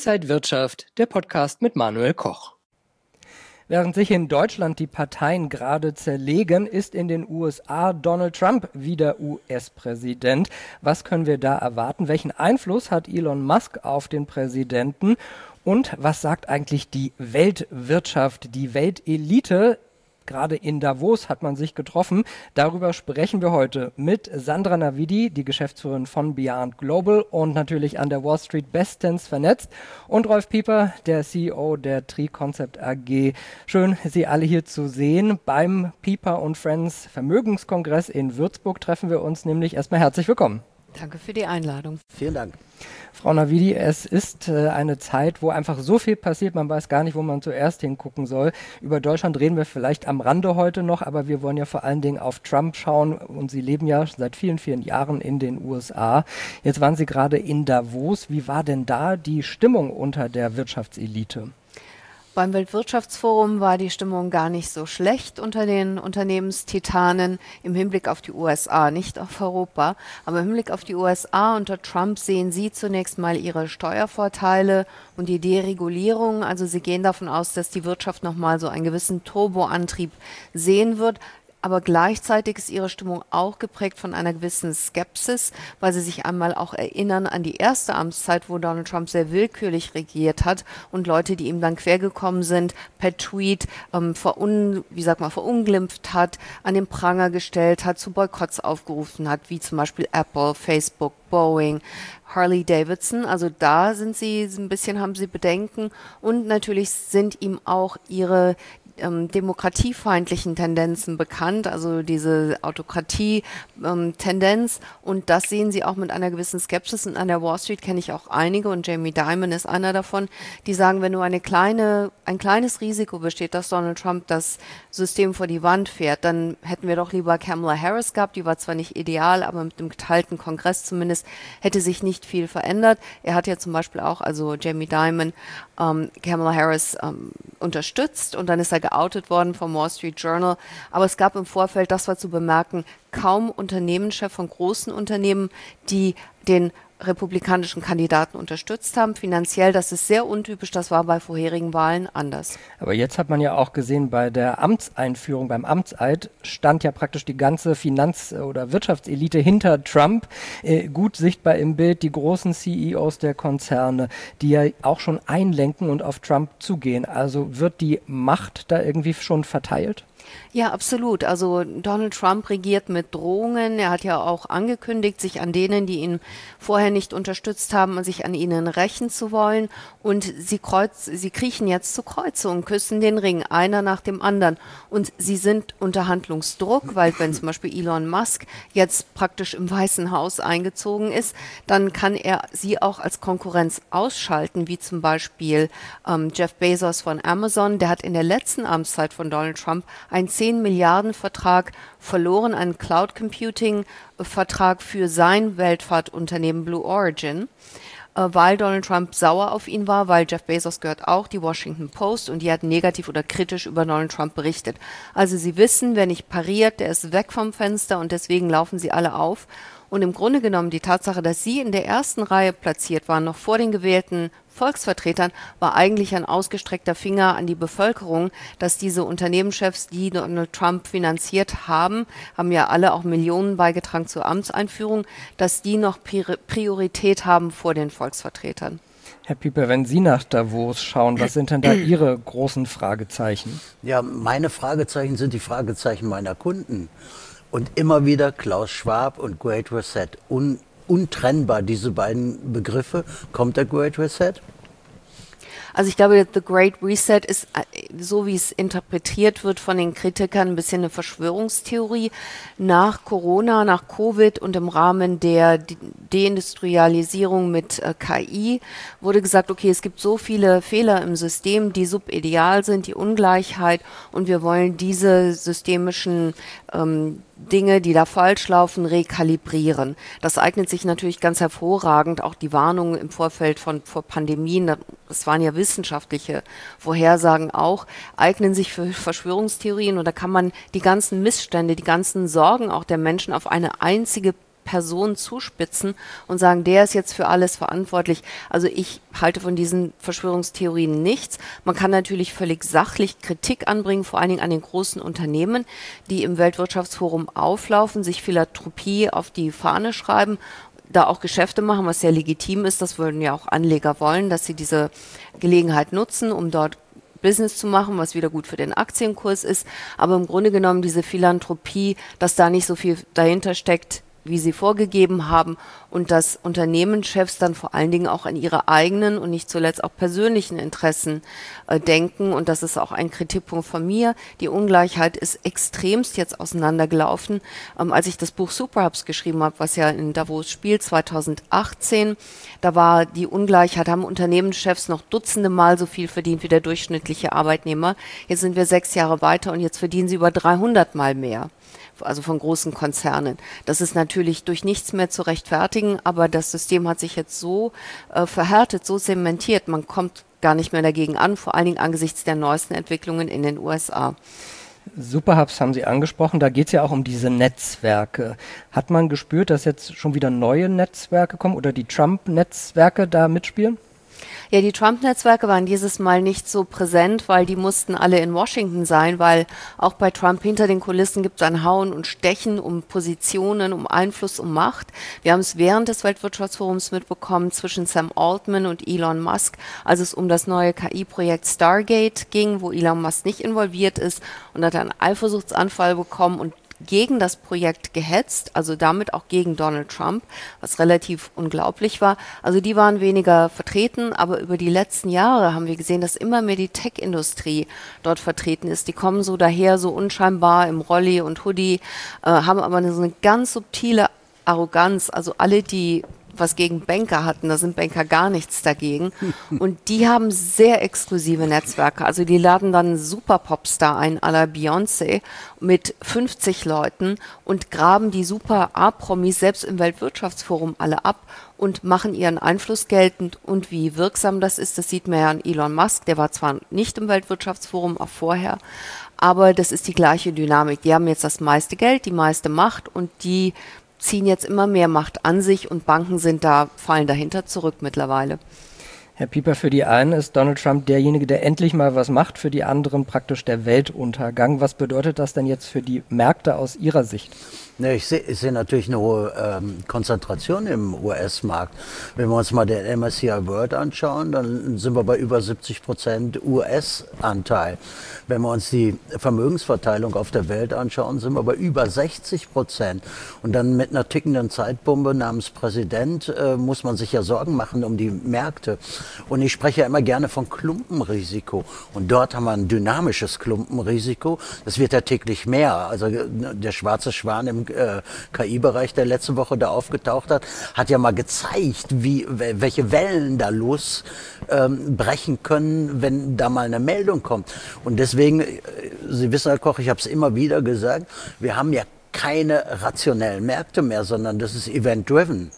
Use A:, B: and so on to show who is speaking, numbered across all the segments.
A: Inside Wirtschaft, der Podcast mit Manuel Koch. Während sich in Deutschland die Parteien gerade zerlegen, ist in den USA Donald Trump wieder US-Präsident. Was können wir da erwarten? Welchen Einfluss hat Elon Musk auf den Präsidenten? Und was sagt eigentlich die Weltwirtschaft, die Weltelite? Gerade in Davos hat man sich getroffen. Darüber sprechen wir heute mit Sandra Navidi, die Geschäftsführerin von Beyond Global und natürlich an der Wall Street bestens vernetzt. Und Rolf Pieper, der CEO der Tri-Concept AG. Schön, Sie alle hier zu sehen. Beim Pieper & Friends Vermögenskongress in Würzburg treffen wir uns nämlich. Erstmal herzlich willkommen.
B: Danke für die Einladung.
C: Vielen Dank.
A: Frau Navidi, es ist eine Zeit, wo einfach so viel passiert, man weiß gar nicht, wo man zuerst hingucken soll. Über Deutschland reden wir vielleicht am Rande heute noch, aber wir wollen ja vor allen Dingen auf Trump schauen und Sie leben ja seit vielen, vielen Jahren in den USA. Jetzt waren Sie gerade in Davos. Wie war denn da die Stimmung unter der Wirtschaftselite?
B: Beim Weltwirtschaftsforum war die Stimmung gar nicht so schlecht unter den Unternehmenstitanen im Hinblick auf die USA, nicht auf Europa. Aber im Hinblick auf die USA unter Trump sehen Sie zunächst mal Ihre Steuervorteile und die Deregulierung. Also Sie gehen davon aus, dass die Wirtschaft nochmal so einen gewissen Turboantrieb sehen wird. Aber gleichzeitig ist ihre Stimmung auch geprägt von einer gewissen Skepsis, weil sie sich einmal auch erinnern an die erste Amtszeit, wo Donald Trump sehr willkürlich regiert hat und Leute, die ihm dann quergekommen sind, per Tweet verunglimpft hat, an den Pranger gestellt hat, zu Boykotts aufgerufen hat, wie zum Beispiel Apple, Facebook, Boeing, Harley Davidson. Also da haben sie Bedenken und natürlich sind ihm auch ihre demokratiefeindlichen Tendenzen bekannt, also diese Autokratie-Tendenz und das sehen Sie auch mit einer gewissen Skepsis und an der Wall Street kenne ich auch einige und Jamie Dimon ist einer davon, die sagen, wenn nur ein kleines Risiko besteht, dass Donald Trump das System vor die Wand fährt, dann hätten wir doch lieber Kamala Harris gehabt, die war zwar nicht ideal, aber mit dem geteilten Kongress zumindest hätte sich nicht viel verändert. Er hat ja zum Beispiel auch, also Jamie Dimon, Kamala Harris unterstützt und dann ist er geoutet worden vom Wall Street Journal. Aber es gab im Vorfeld, das war zu bemerken, kaum Unternehmenschef von großen Unternehmen, die den republikanischen Kandidaten unterstützt haben. Finanziell, das ist sehr untypisch, das war bei vorherigen Wahlen anders.
A: Aber jetzt hat man ja auch gesehen, bei der Amtseinführung, beim Amtseid, stand ja praktisch die ganze Finanz- oder Wirtschaftselite hinter Trump. Gut sichtbar im Bild die großen CEOs der Konzerne, die ja auch schon einlenken und auf Trump zugehen. Also wird die Macht da irgendwie schon verteilt?
B: Ja, absolut. Also Donald Trump regiert mit Drohungen. Er hat ja auch angekündigt, sich an denen, die ihn vorher nicht unterstützt haben, sich an ihnen rächen zu wollen. Und sie kriechen jetzt zu Kreuze und küssen den Ring, einer nach dem anderen. Und sie sind unter Handlungsdruck, weil wenn zum Beispiel Elon Musk jetzt praktisch im Weißen Haus eingezogen ist, dann kann er sie auch als Konkurrenz ausschalten, wie zum Beispiel Jeff Bezos von Amazon. Der hat in der letzten Amtszeit von Donald Trump einen 10-Milliarden-Vertrag verloren, einen Cloud-Computing-Vertrag für sein Weltfahrtunternehmen Blue Origin, weil Donald Trump sauer auf ihn war, weil Jeff Bezos gehört auch die Washington Post und die hat negativ oder kritisch über Donald Trump berichtet. Also sie wissen, wer nicht pariert, der ist weg vom Fenster und deswegen laufen sie alle auf. Und im Grunde genommen die Tatsache, dass sie in der ersten Reihe platziert waren, noch vor den gewählten Volksvertretern, war eigentlich ein ausgestreckter Finger an die Bevölkerung, dass diese Unternehmenschefs, die Donald Trump finanziert haben ja alle auch Millionen beigetragen zur Amtseinführung, dass die noch Priorität haben vor den Volksvertretern.
A: Herr Pieper, wenn Sie nach Davos schauen, was sind denn da Ihre großen Fragezeichen?
C: Ja, meine Fragezeichen sind die Fragezeichen meiner Kunden. Und immer wieder Klaus Schwab und Great Reset. Untrennbar, diese beiden Begriffe. Kommt der Great Reset?
B: Also ich glaube, The Great Reset ist, so wie es interpretiert wird von den Kritikern, ein bisschen eine Verschwörungstheorie. Nach Corona, nach Covid und im Rahmen der Deindustrialisierung mit KI wurde gesagt, okay, es gibt so viele Fehler im System, die subideal sind, die Ungleichheit und wir wollen diese systemischen Dinge, die da falsch laufen, rekalibrieren. Das eignet sich natürlich ganz hervorragend, auch die Warnungen im Vorfeld vor Pandemien, das waren ja wissenschaftliche Vorhersagen auch, eignen sich für Verschwörungstheorien und da kann man die ganzen Missstände, die ganzen Sorgen auch der Menschen auf eine einzige Person zuspitzen und sagen, der ist jetzt für alles verantwortlich. Also ich halte von diesen Verschwörungstheorien nichts. Man kann natürlich völlig sachlich Kritik anbringen, vor allen Dingen an den großen Unternehmen, die im Weltwirtschaftsforum auflaufen, sich Philanthropie auf die Fahne schreiben, da auch Geschäfte machen, was sehr legitim ist. Das würden ja auch Anleger wollen, dass sie diese Gelegenheit nutzen, um dort Business zu machen, was wieder gut für den Aktienkurs ist. Aber im Grunde genommen diese Philanthropie, dass da nicht so viel dahinter steckt, wie sie vorgegeben haben und dass Unternehmenschefs dann vor allen Dingen auch an ihre eigenen und nicht zuletzt auch persönlichen Interessen denken. Und das ist auch ein Kritikpunkt von mir. Die Ungleichheit ist extremst jetzt auseinandergelaufen. Als ich das Buch Superhubs geschrieben habe, was ja in Davos spielt, 2018, da war die Ungleichheit, haben Unternehmenschefs noch dutzende Mal so viel verdient wie der durchschnittliche Arbeitnehmer. Jetzt sind wir 6 Jahre weiter und jetzt verdienen sie über 300 Mal mehr. Also von großen Konzernen. Das ist natürlich durch nichts mehr zu rechtfertigen, aber das System hat sich jetzt so verhärtet, so zementiert, man kommt gar nicht mehr dagegen an, vor allen Dingen angesichts der neuesten Entwicklungen in den USA.
A: Superhubs haben Sie angesprochen, da geht es ja auch um diese Netzwerke. Hat man gespürt, dass jetzt schon wieder neue Netzwerke kommen oder die Trump-Netzwerke da mitspielen?
B: Ja, die Trump-Netzwerke waren dieses Mal nicht so präsent, weil die mussten alle in Washington sein, weil auch bei Trump hinter den Kulissen gibt es ein Hauen und Stechen um Positionen, um Einfluss, um Macht. Wir haben es während des Weltwirtschaftsforums mitbekommen zwischen Sam Altman und Elon Musk, als es um das neue KI-Projekt Stargate ging, wo Elon Musk nicht involviert ist und hat einen Eifersuchtsanfall bekommen und gegen das Projekt gehetzt, also damit auch gegen Donald Trump, was relativ unglaublich war. Also die waren weniger vertreten, aber über die letzten Jahre haben wir gesehen, dass immer mehr die Tech-Industrie dort vertreten ist. Die kommen so daher, so unscheinbar im Rolli und Hoodie, haben aber so eine ganz subtile Arroganz. Also alle, die was gegen Banker hatten, da sind Banker gar nichts dagegen. Und die haben sehr exklusive Netzwerke. Also die laden dann einen Super-Popstar ein, à la Beyoncé, mit 50 Leuten und graben die Super-A-Promis selbst im Weltwirtschaftsforum alle ab und machen ihren Einfluss geltend. Und wie wirksam das ist, das sieht man ja an Elon Musk. Der war zwar nicht im Weltwirtschaftsforum, auch vorher, aber das ist die gleiche Dynamik. Die haben jetzt das meiste Geld, die meiste Macht und die ziehen jetzt immer mehr Macht an sich und Banken fallen dahinter zurück mittlerweile.
A: Herr Pieper, für die einen ist Donald Trump derjenige, der endlich mal was macht, für die anderen praktisch der Weltuntergang. Was bedeutet das denn jetzt für die Märkte aus Ihrer Sicht?
C: Ne, ich sehe natürlich eine hohe Konzentration im US-Markt. Wenn wir uns mal den MSCI World anschauen, dann sind wir bei über 70% US-Anteil. Wenn wir uns die Vermögensverteilung auf der Welt anschauen, sind wir bei über 60%. Und dann mit einer tickenden Zeitbombe namens Präsident muss man sich ja Sorgen machen um die Märkte. Und ich spreche ja immer gerne von Klumpenrisiko. Und dort haben wir ein dynamisches Klumpenrisiko. Das wird ja täglich mehr. Also der schwarze Schwan im KI-Bereich, der letzte Woche da aufgetaucht hat ja mal gezeigt, welche Wellen da losbrechen können, wenn da mal eine Meldung kommt. Und deswegen, Sie wissen, Herr Koch, ich habe es immer wieder gesagt, wir haben ja keine rationellen Märkte mehr, sondern das ist event-driven.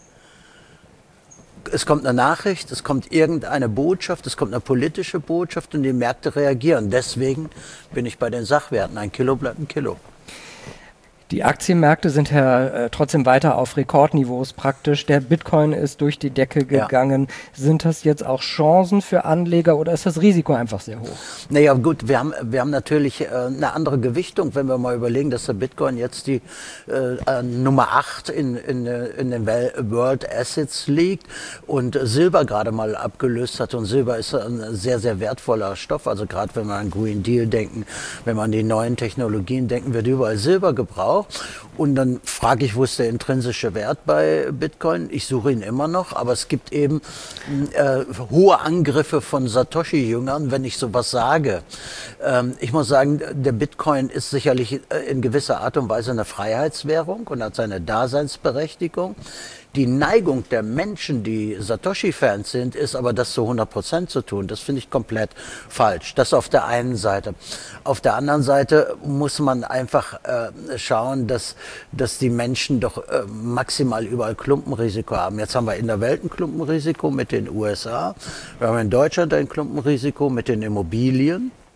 C: Es kommt eine Nachricht, es kommt irgendeine Botschaft, es kommt eine politische Botschaft und die Märkte reagieren. Deswegen bin ich bei den Sachwerten. Ein Kilo bleibt ein Kilo.
A: Die Aktienmärkte sind ja trotzdem weiter auf Rekordniveaus praktisch. Der Bitcoin ist durch die Decke gegangen. Ja. Sind das jetzt auch Chancen für Anleger oder ist das Risiko einfach sehr hoch?
C: Naja gut, wir haben natürlich eine andere Gewichtung, wenn wir mal überlegen, dass der Bitcoin jetzt die Nummer 8 in den World Assets liegt und Silber gerade mal abgelöst hat. Und Silber ist ein sehr, sehr wertvoller Stoff. Also gerade wenn wir an Green Deal denken, wenn wir an die neuen Technologien denken, wird überall Silber gebraucht. Und dann frage ich, wo ist der intrinsische Wert bei Bitcoin? Ich suche ihn immer noch, aber es gibt eben hohe Angriffe von Satoshi-Jüngern, wenn ich sowas sage. Ich muss sagen, der Bitcoin ist sicherlich in gewisser Art und Weise eine Freiheitswährung und hat seine Daseinsberechtigung. Die Neigung der Menschen, die Satoshi-Fans sind, ist aber das zu 100% zu tun. Das finde ich komplett falsch. Das auf der einen Seite. Auf der anderen Seite muss man einfach schauen, dass die Menschen doch maximal überall Klumpenrisiko haben. Jetzt haben wir in der Welt ein Klumpenrisiko mit den USA. Wir haben in Deutschland ein Klumpenrisiko mit den Immobilien.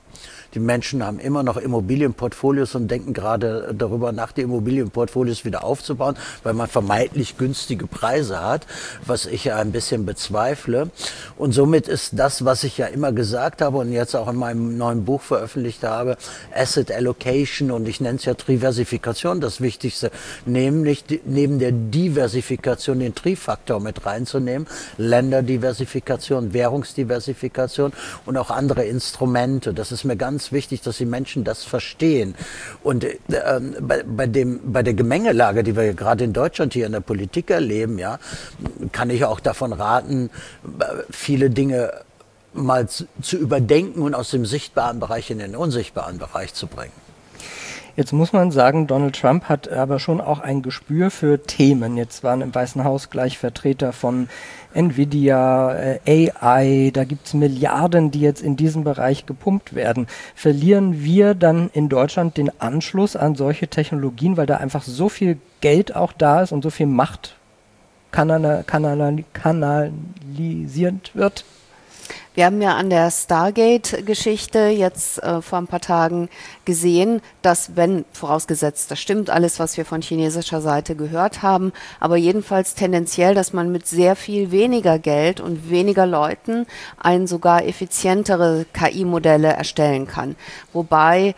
C: Die Menschen haben immer noch Immobilienportfolios und denken gerade darüber nach, die Immobilienportfolios wieder aufzubauen, weil man vermeintlich günstige Preise hat, was ich ja ein bisschen bezweifle. Und somit ist das, was ich ja immer gesagt habe und jetzt auch in meinem neuen Buch veröffentlicht habe, Asset Allocation, und ich nenne es ja Diversifikation, das Wichtigste, nämlich neben der Diversifikation den Tri-Faktor mit reinzunehmen, Länderdiversifikation, Währungsdiversifikation und auch andere Instrumente. Das ist mir ganz wichtig, dass die Menschen das verstehen. Und bei der Gemengelage, die wir gerade in Deutschland hier in der Politik erleben, ja, kann ich auch davon raten, viele Dinge mal zu überdenken und aus dem sichtbaren Bereich in den unsichtbaren Bereich zu bringen.
A: Jetzt muss man sagen, Donald Trump hat aber schon auch ein Gespür für Themen. Jetzt waren im Weißen Haus gleich Vertreter von Nvidia, AI, da gibt es Milliarden, die jetzt in diesen Bereich gepumpt werden. Verlieren wir dann in Deutschland den Anschluss an solche Technologien, weil da einfach so viel Geld auch da ist und so viel Macht kanalisiert wird?
B: Wir haben ja an der Stargate-Geschichte jetzt vor ein paar Tagen gesehen, dass, wenn, vorausgesetzt, das stimmt alles, was wir von chinesischer Seite gehört haben, aber jedenfalls tendenziell, dass man mit sehr viel weniger Geld und weniger Leuten ein sogar effizientere KI-Modelle erstellen kann. Wobei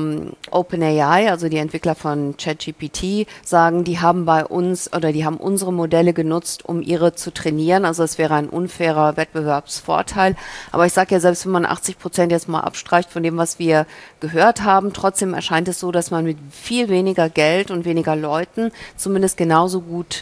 B: OpenAI, also die Entwickler von ChatGPT, sagen, die haben bei uns oder die haben unsere Modelle genutzt, um ihre zu trainieren. Also es wäre ein unfairer Wettbewerbsvorteil. Aber ich sage ja, selbst wenn man 80% jetzt mal abstreicht von dem, was wir gehört haben, trotzdem erscheint es so, dass man mit viel weniger Geld und weniger Leuten zumindest genauso gut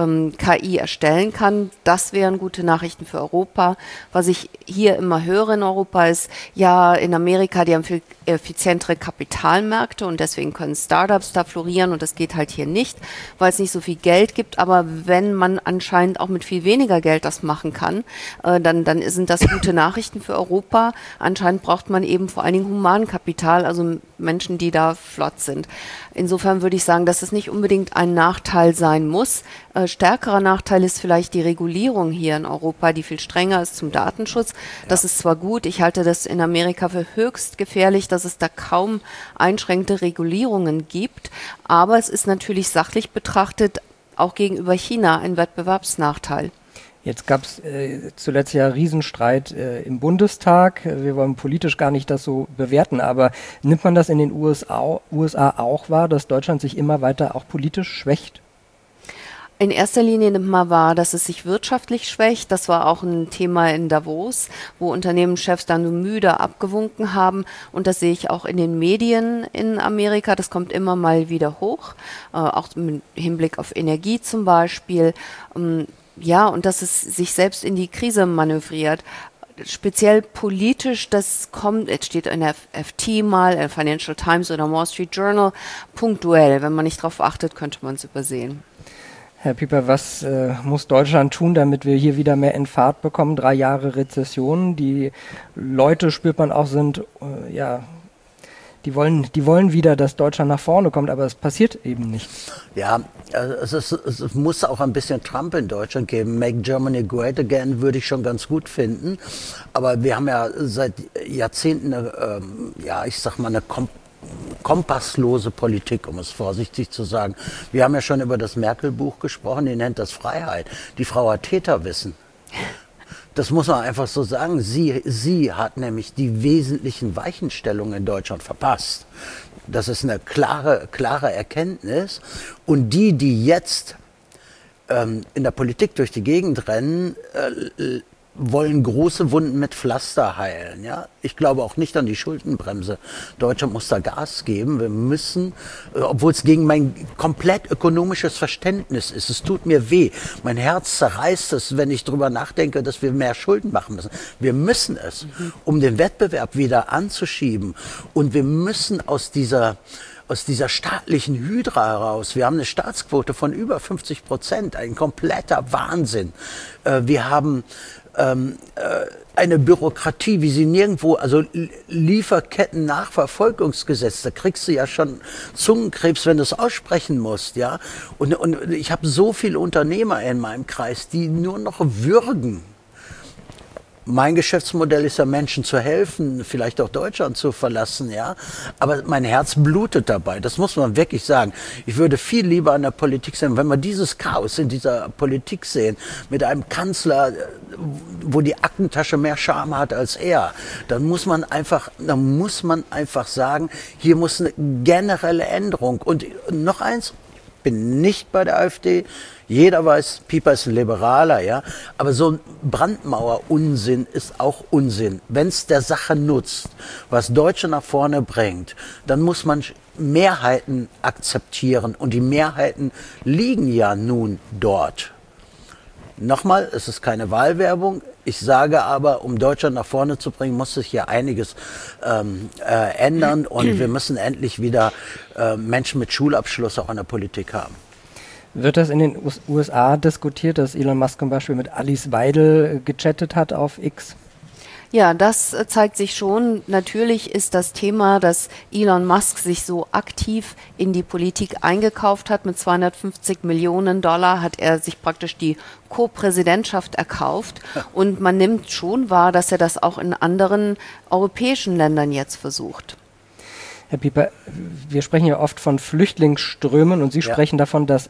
B: KI erstellen kann. Das wären gute Nachrichten für Europa. Was ich hier immer höre in Europa ist, ja, in Amerika, die haben viel effizientere Kapitalmärkte und deswegen können Startups da florieren und das geht halt hier nicht, weil es nicht so viel Geld gibt. Aber wenn man anscheinend auch mit viel weniger Geld das machen kann, dann sind das gute Nachrichten für Europa. Anscheinend braucht man eben vor allen Dingen Humankapital, also Menschen, die da flott sind. Insofern würde ich sagen, dass es nicht unbedingt ein Nachteil sein muss. Stärkerer Nachteil ist vielleicht die Regulierung hier in Europa, die viel strenger ist zum Datenschutz. Ja. Das ist zwar gut, ich halte das in Amerika für höchst gefährlich, dass es da kaum einschränkte Regulierungen gibt, aber es ist natürlich sachlich betrachtet auch gegenüber China ein Wettbewerbsnachteil.
A: Jetzt gab es zuletzt ja Riesenstreit im Bundestag. Wir wollen politisch gar nicht das so bewerten, aber nimmt man das in den USA auch wahr, dass Deutschland sich immer weiter auch politisch schwächt?
B: In erster Linie nimmt man wahr, dass es sich wirtschaftlich schwächt. Das war auch ein Thema in Davos, wo Unternehmenschefs dann nur müde abgewunken haben. Und das sehe ich auch in den Medien in Amerika. Das kommt immer mal wieder hoch, auch im Hinblick auf Energie zum Beispiel. Ja, und dass es sich selbst in die Krise manövriert. Speziell politisch, das kommt, jetzt steht in der FT mal, in Financial Times oder Wall Street Journal, punktuell. Wenn man nicht darauf achtet, könnte man es übersehen.
A: Herr Pieper, was muss Deutschland tun, damit wir hier wieder mehr in Fahrt bekommen? 3 Jahre Rezession, die Leute, spürt man auch, sind, die wollen wieder, dass Deutschland nach vorne kommt, aber es passiert eben nicht.
C: Ja, es muss auch ein bisschen Trump in Deutschland geben. Make Germany Great Again würde ich schon ganz gut finden. Aber wir haben ja seit Jahrzehnten eine kompasslose Politik, um es vorsichtig zu sagen. Wir haben ja schon über das Merkel-Buch gesprochen, die nennt das Freiheit. Die Frau hat Täterwissen. Das muss man einfach so sagen. Sie hat nämlich die wesentlichen Weichenstellungen in Deutschland verpasst. Das ist eine klare Erkenntnis. Und die jetzt in der Politik durch die Gegend rennen, wollen große Wunden mit Pflaster heilen. Ja? Ich glaube auch nicht an die Schuldenbremse. Deutschland muss da Gas geben. Wir müssen, obwohl es gegen mein komplett ökonomisches Verständnis ist, es tut mir weh. Mein Herz zerreißt es, wenn ich drüber nachdenke, dass wir mehr Schulden machen müssen. Wir müssen es, um den Wettbewerb wieder anzuschieben. Und wir müssen aus dieser staatlichen Hydra heraus. Wir haben eine Staatsquote von über 50%, ein kompletter Wahnsinn. Wir haben eine Bürokratie, wie sie nirgendwo, also Lieferketten-Nachverfolgungsgesetz, da kriegst du ja schon Zungenkrebs, wenn du es aussprechen musst, ja. Und ich habe so viele Unternehmer in meinem Kreis, die nur noch würgen. Mein Geschäftsmodell ist ja, Menschen zu helfen, vielleicht auch Deutschland zu verlassen, ja. Aber mein Herz blutet dabei. Das muss man wirklich sagen. Ich würde viel lieber an der Politik sehen, wenn wir dieses Chaos in dieser Politik sehen, mit einem Kanzler, wo die Aktentasche mehr Charme hat als er, dann muss man einfach sagen, hier muss eine generelle Änderung. Und noch eins, ich bin nicht bei der AfD. Jeder weiß, Pieper ist ein Liberaler, ja. Aber so ein Brandmauer-Unsinn ist auch Unsinn. Wenn es der Sache nutzt, was Deutsche nach vorne bringt, dann muss man Mehrheiten akzeptieren. Und die Mehrheiten liegen ja nun dort. Nochmal, es ist keine Wahlwerbung. Ich sage aber, um Deutschland nach vorne zu bringen, muss sich hier einiges ändern. Und wir müssen endlich wieder Menschen mit Schulabschluss auch in der Politik haben.
A: Wird das in den USA diskutiert, dass Elon Musk zum Beispiel mit Alice Weidel gechattet hat auf X?
B: Ja, das zeigt sich schon. Natürlich ist das Thema, dass Elon Musk sich so aktiv in die Politik eingekauft hat. Mit 250 Millionen Dollar hat er sich praktisch die Co-Präsidentschaft erkauft. Und man nimmt schon wahr, dass er das auch in anderen europäischen Ländern jetzt versucht.
A: Herr Pieper, wir sprechen ja oft von Flüchtlingsströmen und Sie sprechen davon, dass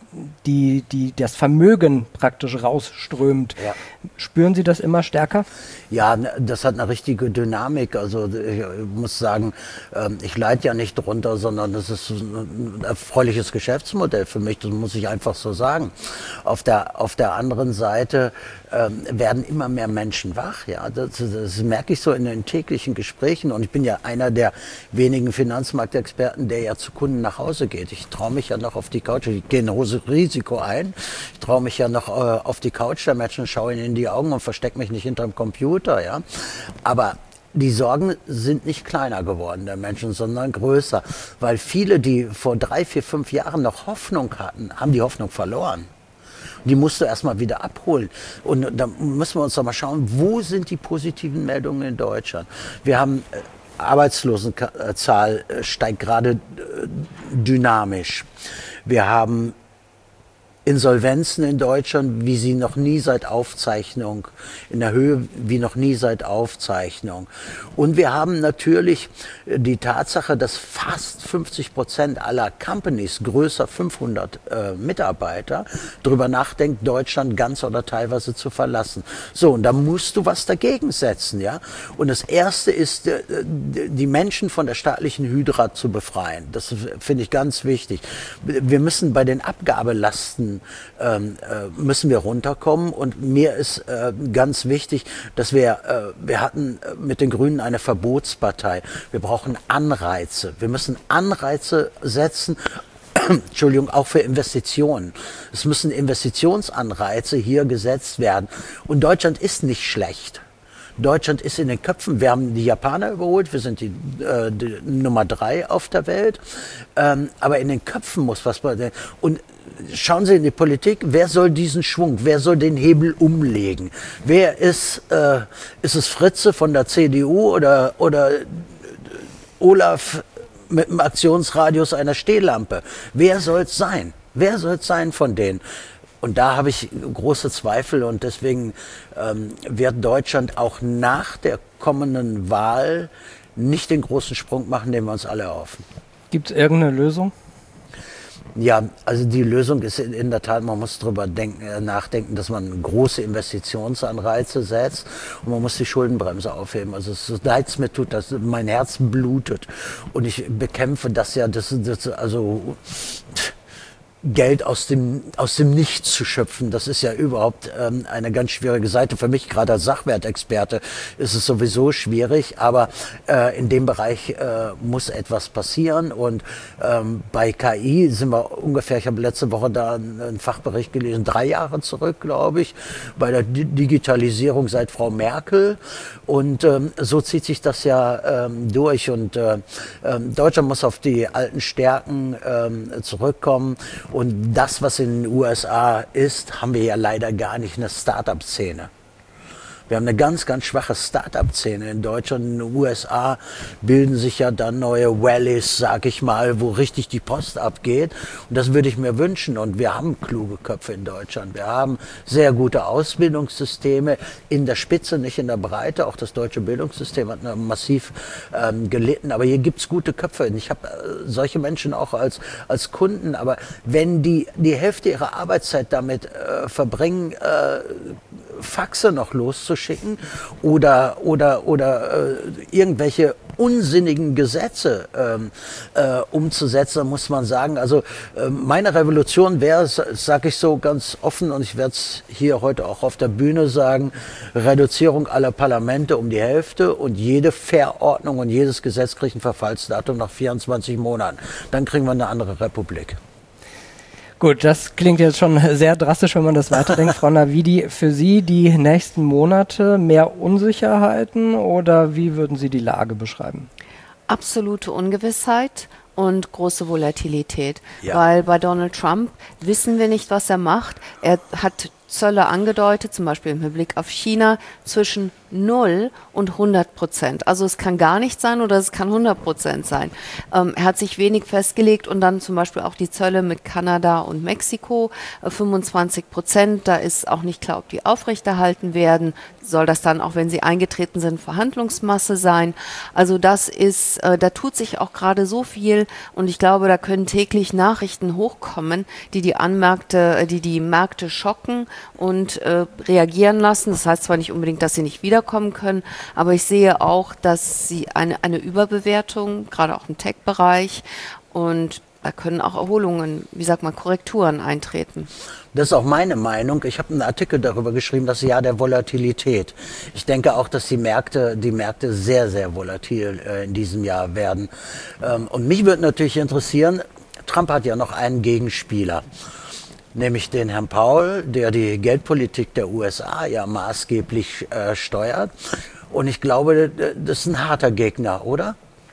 A: das Vermögen praktisch rausströmt. Ja. Spüren Sie das immer stärker?
C: Ja, das hat eine richtige Dynamik. Also ich muss sagen, ich leide ja nicht drunter, sondern das ist ein erfreuliches Geschäftsmodell für mich. Das muss ich einfach so sagen. Auf der anderen Seite werden immer mehr Menschen wach. Ja, das merke ich so in den täglichen Gesprächen. Und ich bin ja einer der wenigen Finanzmarktexperten, der ja zu Kunden nach Hause geht. Ich traue mich ja noch auf die Couch. Ich gehe ein hohes Risiko ein. Ich traue mich ja noch auf die Couch der Menschen, schaue ihnen in die Augen und verstecke mich nicht hinterm Computer. Ja, aber die Sorgen sind nicht kleiner geworden der Menschen, sondern größer. Weil viele, die vor 3, 4, 5 Jahren noch Hoffnung hatten, haben die Hoffnung verloren. Die musst du erstmal wieder abholen. Und da müssen wir uns doch mal schauen, wo sind die positiven Meldungen in Deutschland? Wir haben Arbeitslosenzahl steigt gerade dynamisch. Wir haben Insolvenzen in Deutschland, wie sie noch nie seit Aufzeichnung, in der Höhe wie noch nie seit Aufzeichnung. Und wir haben natürlich die Tatsache, dass fast 50% aller Companies, größer 500 Mitarbeiter, darüber nachdenkt, Deutschland ganz oder teilweise zu verlassen. So, und da musst du was dagegen setzen, ja. Und das Erste ist, die Menschen von der staatlichen Hydra zu befreien. Das finde ich ganz wichtig. Wir müssen bei den Abgabelasten müssen wir runterkommen, und mir ist ganz wichtig, dass wir hatten mit den Grünen eine Verbotspartei. Wir brauchen Anreize. Wir müssen Anreize setzen, Entschuldigung, auch für Investitionen. Es müssen Investitionsanreize hier gesetzt werden. Und Deutschland ist nicht schlecht. Deutschland ist in den Köpfen. Wir haben die Japaner überholt. Wir sind die Nummer 3 auf der Welt. Aber in den Köpfen muss was passieren. Und schauen Sie in die Politik. Wer soll diesen Schwung, wer soll den Hebel umlegen? Wer ist es Fritze von der CDU oder Olaf mit einem Aktionsradius einer Stehlampe? Wer soll es sein? Wer soll es sein von denen? Und da habe ich große Zweifel, und deswegen wird Deutschland auch nach der kommenden Wahl nicht den großen Sprung machen, den wir uns alle erhoffen.
A: Gibt es irgendeine Lösung?
C: Ja, also die Lösung ist in der Tat, man muss darüber nachdenken, dass man große Investitionsanreize setzt, und man muss die Schuldenbremse aufheben. Also so leid es mir tut, dass mein Herz blutet, und ich bekämpfe das ja, also Geld aus dem Nichts zu schöpfen, das ist ja überhaupt eine ganz schwierige Seite. Für mich, gerade als Sachwertexperte, ist es sowieso schwierig, aber in dem Bereich muss etwas passieren. Und bei KI sind wir ungefähr, ich habe letzte Woche da einen Fachbericht gelesen, 3 Jahre zurück, glaube ich, bei der Digitalisierung seit Frau Merkel. Und so zieht sich das ja durch. Und Deutschland muss auf die alten Stärken zurückkommen. Und das, was in den USA ist, haben wir ja leider gar nicht, eine Start-up-Szene. Wir haben eine ganz, ganz schwache Start-up-Szene in Deutschland. In den USA bilden sich ja dann neue Valleys, sag ich mal, wo richtig die Post abgeht. Und das würde ich mir wünschen. Und wir haben kluge Köpfe in Deutschland. Wir haben sehr gute Ausbildungssysteme in der Spitze, nicht in der Breite. Auch das deutsche Bildungssystem hat massiv gelitten. Aber hier gibt's gute Köpfe. Ich habe solche Menschen auch als Kunden. Aber wenn die Hälfte ihrer Arbeitszeit damit verbringen, Faxe noch loszuschicken oder irgendwelche unsinnigen Gesetze umzusetzen, muss man sagen. Also meine Revolution wäre, sage ich so ganz offen, und ich werde es hier heute auch auf der Bühne sagen, Reduzierung aller Parlamente um die Hälfte und jede Verordnung und jedes Gesetz kriegt ein Verfallsdatum nach 24 Monaten. Dann kriegen wir eine andere Republik.
A: Gut, das klingt jetzt schon sehr drastisch, wenn man das weiterdenkt. Frau Navidi, für Sie die nächsten Monate mehr Unsicherheiten oder wie würden Sie die Lage beschreiben?
B: Absolute Ungewissheit und große Volatilität.
C: Ja.
B: Weil bei Donald Trump wissen wir nicht, was er macht. Er hat Zölle angedeutet, zum Beispiel im Hinblick auf China, zwischen 0 und 100%. Also es kann gar nicht sein oder es kann 100% sein. Er hat sich wenig festgelegt und dann zum Beispiel auch die Zölle mit Kanada und Mexiko, 25%. Da ist auch nicht klar, ob die aufrechterhalten werden. Soll das dann, auch wenn sie eingetreten sind, Verhandlungsmasse sein? Also das ist, da tut sich auch gerade so viel und ich glaube, da können täglich Nachrichten hochkommen, die die Märkte schocken und reagieren lassen. Das heißt zwar nicht unbedingt, dass sie nicht wiederkommen können, aber ich sehe auch, dass sie eine Überbewertung, gerade auch im Tech-Bereich, und da können auch Erholungen, Korrekturen eintreten.
C: Das ist auch meine Meinung. Ich habe einen Artikel darüber geschrieben, das Jahr der Volatilität. Ich denke auch, dass die Märkte sehr, sehr volatil in diesem Jahr werden. Und mich würde natürlich interessieren, Trump hat ja noch einen Gegenspieler, nämlich den Herrn Powell, der die Geldpolitik der USA ja maßgeblich steuert. Und ich glaube, das ist ein harter Gegner, oder?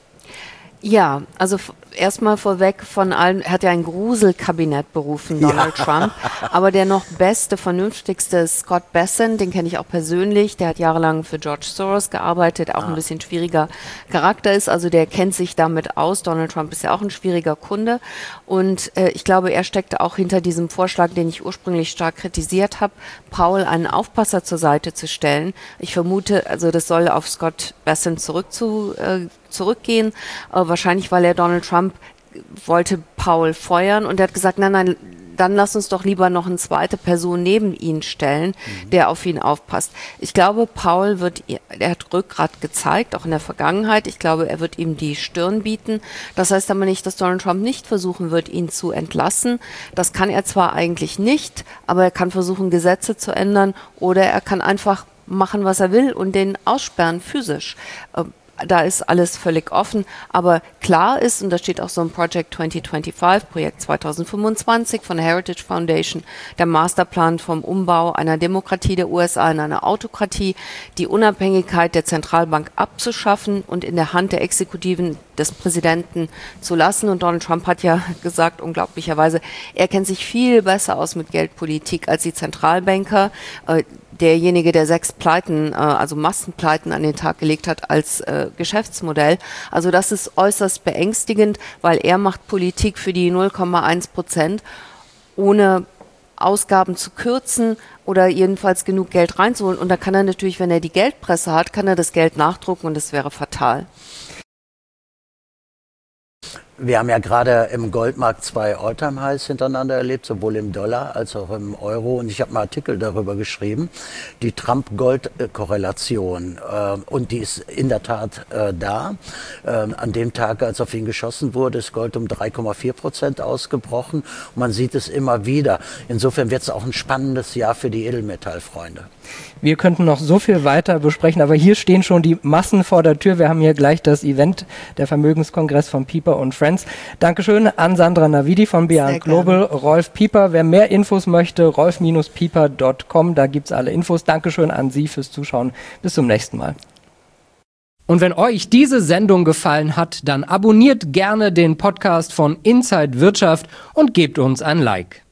B: Ja, also erstmal vorweg von allen, er hat ja ein Gruselkabinett berufen, Donald Trump, aber der noch beste, vernünftigste ist Scott Bessent, den kenne ich auch persönlich, der hat jahrelang für George Soros gearbeitet, auch ein bisschen schwieriger Charakter ist, also der kennt sich damit aus. Donald Trump ist ja auch ein schwieriger Kunde und ich glaube, er steckte auch hinter diesem Vorschlag, den ich ursprünglich stark kritisiert habe, Powell einen Aufpasser zur Seite zu stellen. Ich vermute, also das soll auf Scott Bessent zurückgehen, wahrscheinlich, weil er Donald Trump wollte Powell feuern und er hat gesagt, nein, dann lass uns doch lieber noch eine zweite Person neben ihn stellen, der auf ihn aufpasst. Ich glaube, Powell er hat Rückgrat gezeigt, auch in der Vergangenheit. Ich glaube, er wird ihm die Stirn bieten. Das heißt aber nicht, dass Donald Trump nicht versuchen wird, ihn zu entlassen. Das kann er zwar eigentlich nicht, aber er kann versuchen, Gesetze zu ändern oder er kann einfach machen, was er will und den aussperren physisch. Da ist alles völlig offen, aber klar ist, und da steht auch so ein Project 2025, Projekt 2025 von der Heritage Foundation, der Masterplan vom Umbau einer Demokratie der USA in eine Autokratie, die Unabhängigkeit der Zentralbank abzuschaffen und in der Hand der Exekutiven des Präsidenten zu lassen. Und Donald Trump hat ja gesagt, unglaublicherweise, er kennt sich viel besser aus mit Geldpolitik als die Zentralbanker. Derjenige, der 6 Pleiten, also Massenpleiten an den Tag gelegt hat als Geschäftsmodell. Also das ist äußerst beängstigend, weil er macht Politik für die 0,1%, ohne Ausgaben zu kürzen oder jedenfalls genug Geld reinzuholen. Und da kann er natürlich, wenn er die Geldpresse hat, kann er das Geld nachdrucken und das wäre fatal.
C: Wir haben ja gerade im Goldmarkt 2 All-Time-Highs hintereinander erlebt, sowohl im Dollar als auch im Euro. Und ich habe einen Artikel darüber geschrieben, die Trump-Gold-Korrelation. Und die ist in der Tat da. An dem Tag, als auf ihn geschossen wurde, ist Gold um 3,4% ausgebrochen. Und man sieht es immer wieder. Insofern wird es auch ein spannendes Jahr für die Edelmetallfreunde.
A: Wir könnten noch so viel weiter besprechen, aber hier stehen schon die Massen vor der Tür. Wir haben hier gleich das Event, der Vermögenskongress von Pieper und Friends. Dankeschön an Sandra Navidi von Beyond Global, Rolf Pieper. Wer mehr Infos möchte, rolf-pieper.com, da gibt's alle Infos. Dankeschön an Sie fürs Zuschauen. Bis zum nächsten Mal. Und wenn euch diese Sendung gefallen hat, dann abonniert gerne den Podcast von Inside Wirtschaft und gebt uns ein Like.